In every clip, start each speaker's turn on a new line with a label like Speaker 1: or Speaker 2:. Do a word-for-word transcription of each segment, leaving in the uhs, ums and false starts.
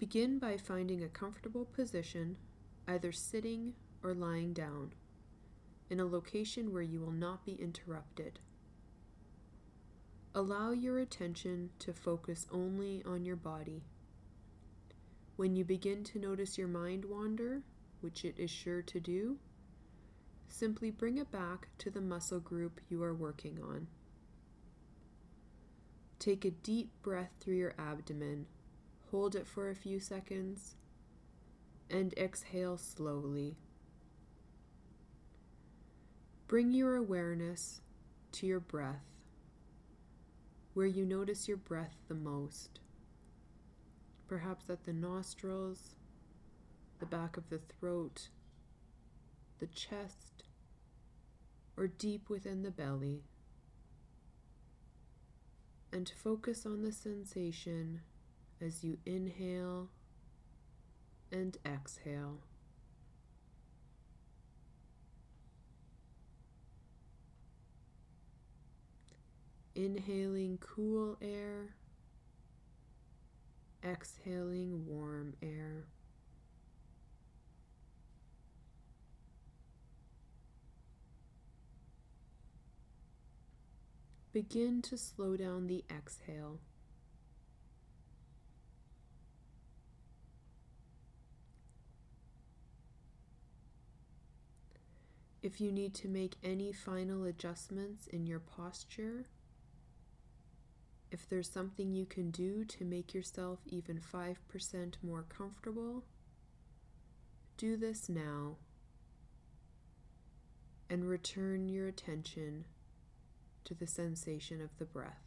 Speaker 1: Begin by finding a comfortable position, either sitting or lying down, in a location where you will not be interrupted. Allow your attention to focus only on your body. When you begin to notice your mind wander, which it is sure to do, simply bring it back to the muscle group you are working on. Take a deep breath through your abdomen, hold it for a few seconds, and exhale slowly. Bring your awareness to your breath, where you notice your breath the most, perhaps at the nostrils, the back of the throat, the chest, or deep within the belly. And focus on the sensation as you inhale and exhale. Inhaling cool air, exhaling warm air. Begin to slow down the exhale. If you need to make any final adjustments in your posture, if there's something you can do to make yourself even five percent more comfortable, do this now and return your attention to the sensation of the breath.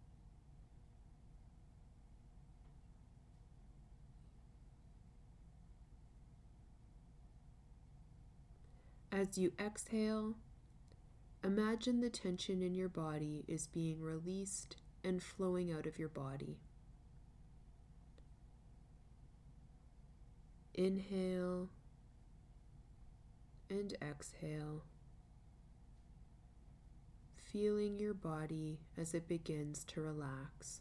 Speaker 1: As you exhale, imagine the tension in your body is being released and flowing out of your body. Inhale and exhale, feeling your body as it begins to relax.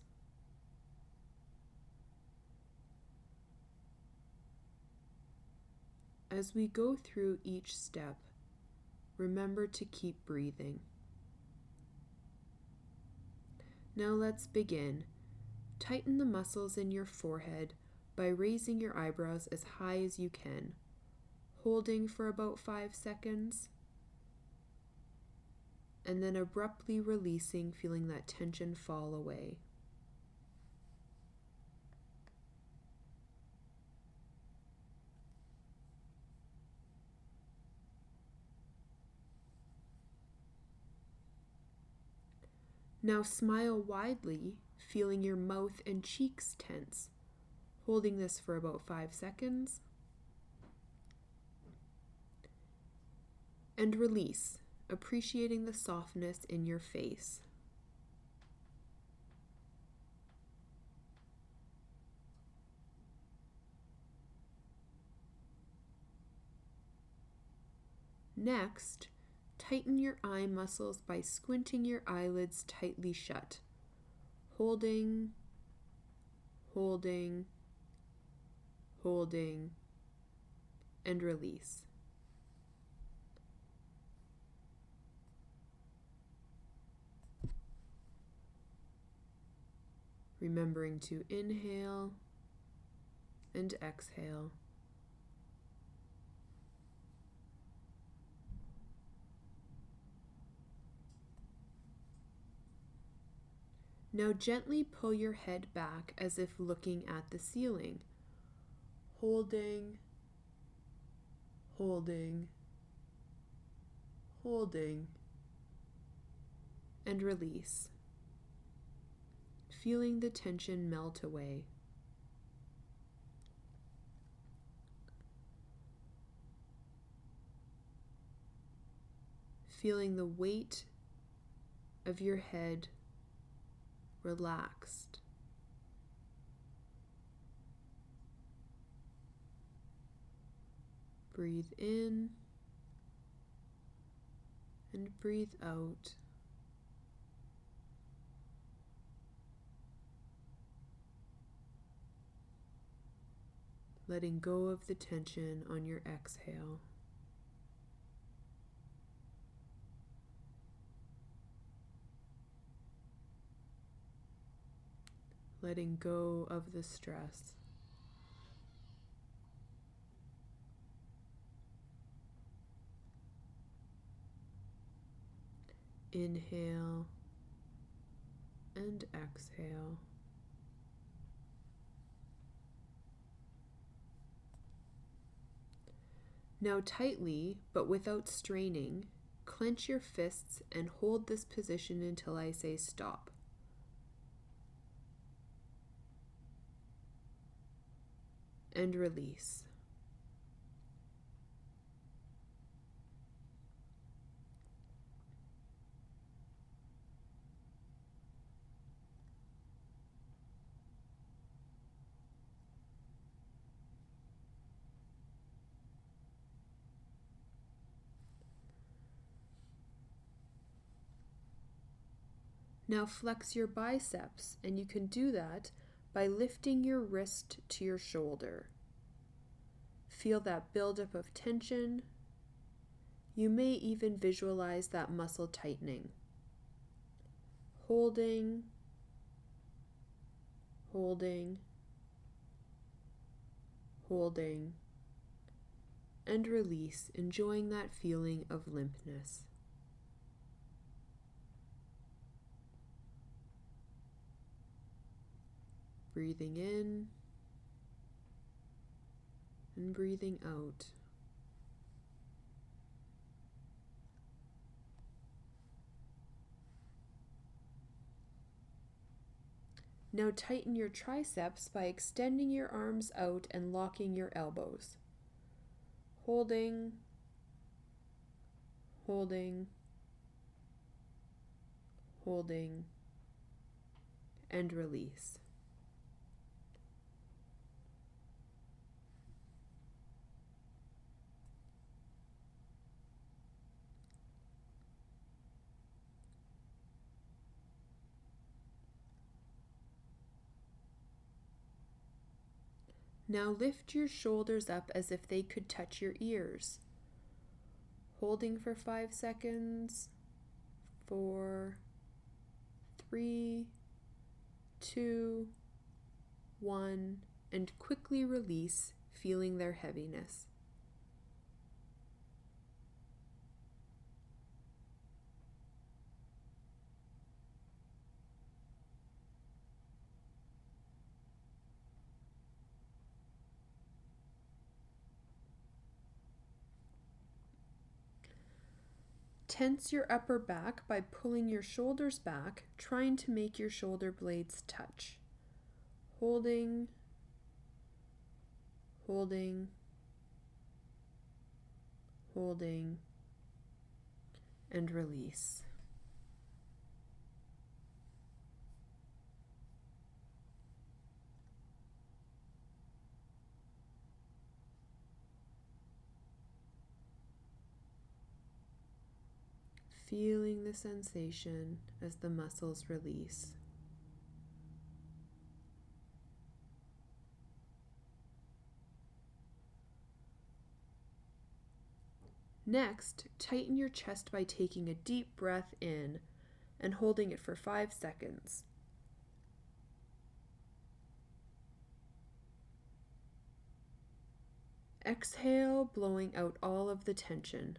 Speaker 1: As we go through each step, remember to keep breathing. Now let's begin. Tighten the muscles in your forehead by raising your eyebrows as high as you can, holding for about five seconds, and then abruptly releasing, feeling that tension fall away. Now smile widely, feeling your mouth and cheeks tense, holding this for about five seconds. And release, appreciating the softness in your face. Next, tighten your eye muscles by squinting your eyelids tightly shut, holding, holding, holding, and release. Remembering to inhale and exhale. Now gently pull your head back as if looking at the ceiling, holding, holding, holding, and release, feeling the tension melt away. Feeling the weight of your head relaxed. Breathe in and breathe out. letting go of the tension on your exhale. Letting go of the stress. Inhale and exhale. Now tightly, but without straining, clench your fists and hold this position until I say stop. And release. Now flex your biceps, and you can do that by lifting your wrist to your shoulder. Feel that buildup of tension. You may even visualize that muscle tightening. Holding, holding, holding, and release, enjoying that feeling of limpness. Breathing in and breathing out. Now tighten your triceps by extending your arms out and locking your elbows. Holding, holding, holding, and release. Now lift your shoulders up as if they could touch your ears. Holding for five seconds. Four, three, two, one, and quickly release, feeling their heaviness. Tense your upper back by pulling your shoulders back, trying to make your shoulder blades touch. Holding, holding, holding, and release. Feeling the sensation as the muscles release. Next, tighten your chest by taking a deep breath in and holding it for five seconds. Exhale, blowing out all of the tension.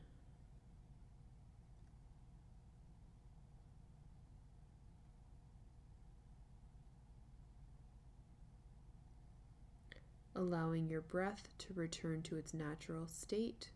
Speaker 1: Allowing your breath to return to its natural state.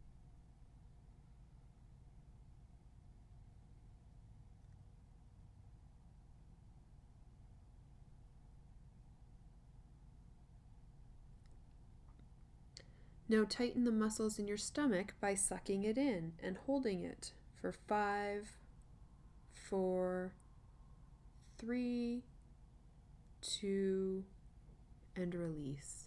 Speaker 1: Now tighten the muscles in your stomach by sucking it in and holding it for five, four, three, two, and release.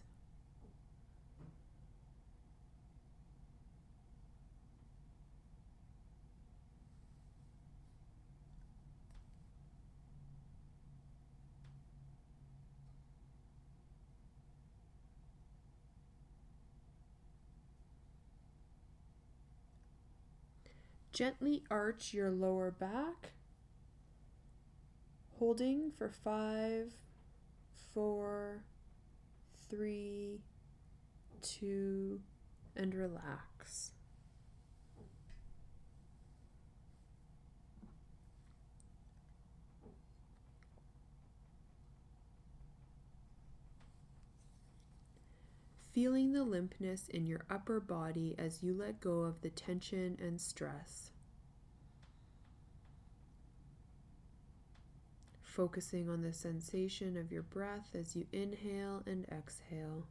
Speaker 1: Gently arch your lower back, holding for five, four, three, two, and relax. Feeling the limpness in your upper body as you let go of the tension and stress. Focusing on the sensation of your breath as you inhale and exhale.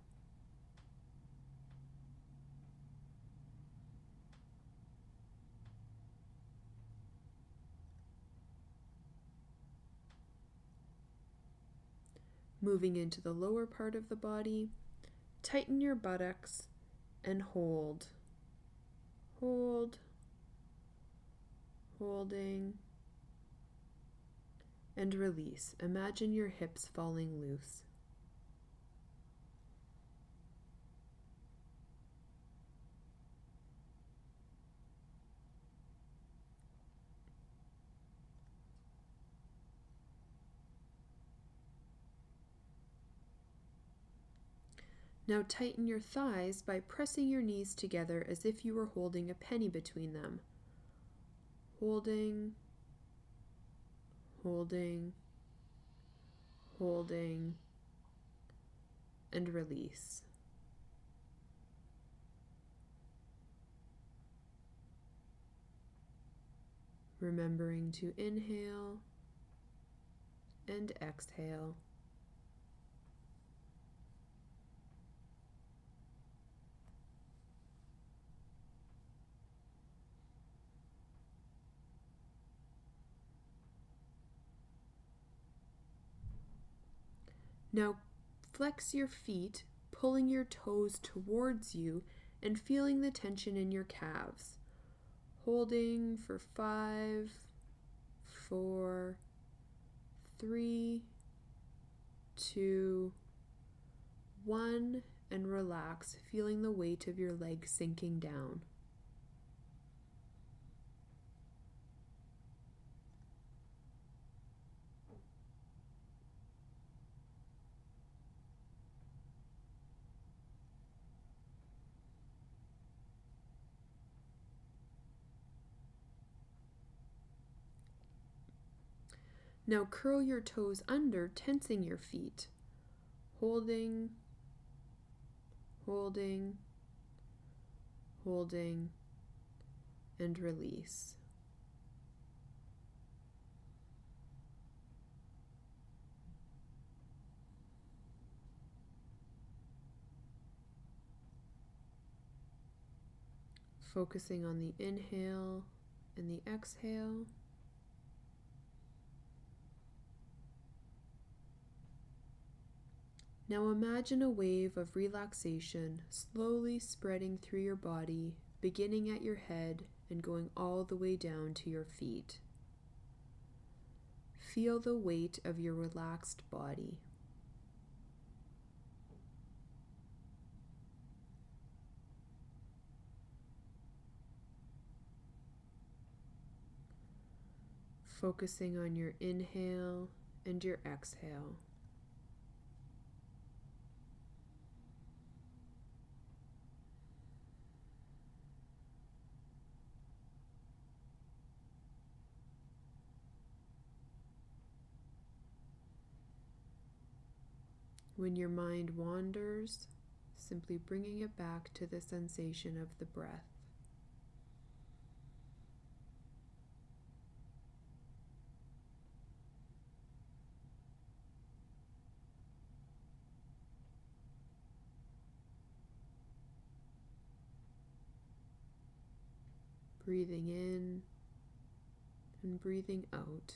Speaker 1: Moving into the lower part of the body, tighten your buttocks and hold. Hold. Holding. And release. Imagine your hips falling loose. Now tighten your thighs by pressing your knees together as if you were holding a penny between them. Holding, holding, holding, and release. Remembering to inhale and exhale. Now flex your feet, pulling your toes towards you and feeling the tension in your calves. Holding for five, four, three, two, one, and relax, feeling the weight of your legs sinking down. Now curl your toes under, tensing your feet. Holding, holding, holding, and release. Focusing on the inhale and the exhale. Now imagine a wave of relaxation slowly spreading through your body, beginning at your head and going all the way down to your feet. Feel the weight of your relaxed body. Focusing on your inhale and your exhale. When your mind wanders, simply bringing it back to the sensation of the breath. Breathing in and breathing out.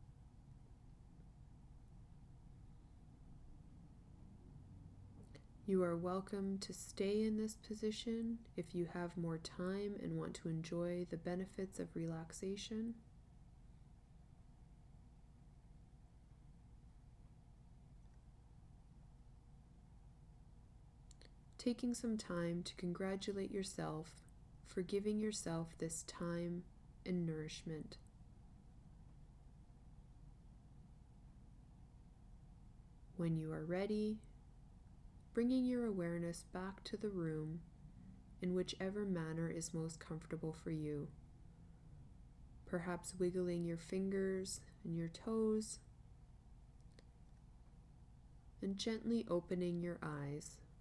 Speaker 1: You are welcome to stay in this position if you have more time and want to enjoy the benefits of relaxation. Taking some time to congratulate yourself for giving yourself this time and nourishment. When you are ready, bringing your awareness back to the room in whichever manner is most comfortable for you. Perhaps wiggling your fingers and your toes, and gently opening your eyes